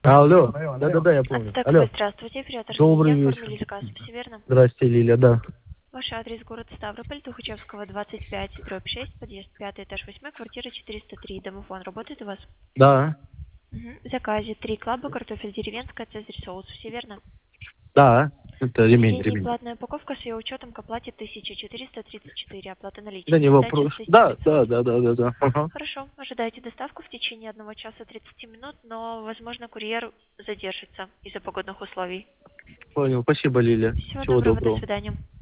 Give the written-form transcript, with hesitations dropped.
Алло, да-да-да, я помню. Таксой, Алло, здравствуйте, оператор добрый Лилия, вечер. оформили заказ, все верно? Здрасте, Лиля, да. Ваш адрес город Ставрополь, Тухачевского, 25, дробь 6, подъезд 5, этаж 8, квартира 403. Домофон работает у вас? Да, В заказе 3 клаба, картофель деревенская, цезарь соус, все верно? да, это ремень, Заведение и ремень. платная упаковка с ее учетом к оплате 1434, оплата Да наличными, не сдача вопрос. Да, 1500. да, да, да, да, да. Ага. Хорошо, ожидайте доставку в течение 1 часа 30 минут, но, возможно, курьер задержится из-за погодных условий. Понял, спасибо, Лиля. Всего Всего доброго, до доброго. свидания.